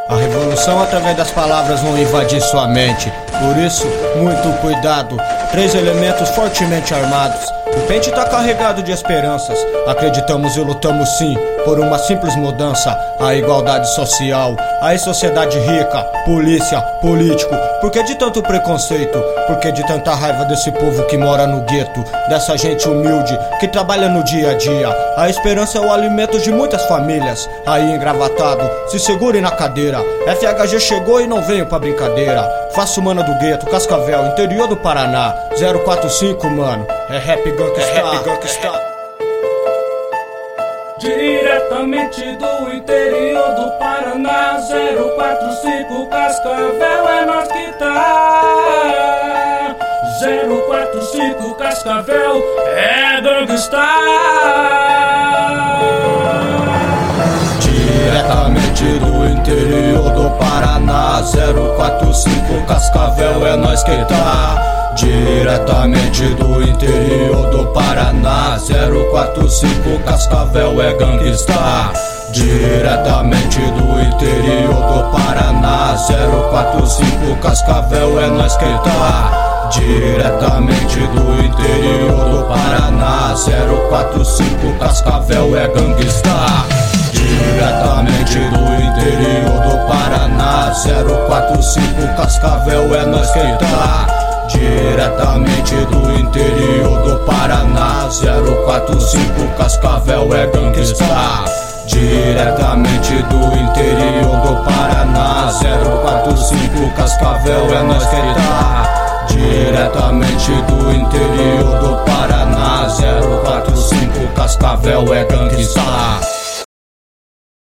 A revolução através das palavras vão invadir sua mente. Por isso, muito cuidado. 3 elementos fortemente armados. O pente tá carregado de esperanças. Acreditamos e lutamos sim por uma simples mudança. A igualdade social, a sociedade rica, polícia, político. Por que de tanto preconceito? Por que de tanta raiva desse povo que mora no gueto? Dessa gente humilde que trabalha no dia a dia. A esperança é o alimento de muitas famílias. Aí engravatado, se segure na cadeira. FHG chegou e não veio pra brincadeira. Faço mana do gueto, Cascavel, interior do Paraná. 045, mano, é rap gangsta. Diretamente do interior do Paraná, 045 Cascavel, é nós que tá. 045 Cascavel, é gangsta. Diretamente do interior do Paraná, 045 Cascavel, é nós que tá. Diretamente do interior do Paraná, 045 Cascavel, é gangsta. Diretamente do interior do Paraná, 045 Cascavel, é nós que tá. Diretamente do interior do Paraná, 045 Cascavel, é gangsta. Diretamente do interior do Paraná, 045 Cascavel, é nós que tá. Diretamente do interior do Paraná, 045 Cascavel, é gangsta. Diretamente do interior do Paraná, 045 Cascavel, é nós que tá. Diretamente do interior do Paraná, 045 Cascavel, é gangsta.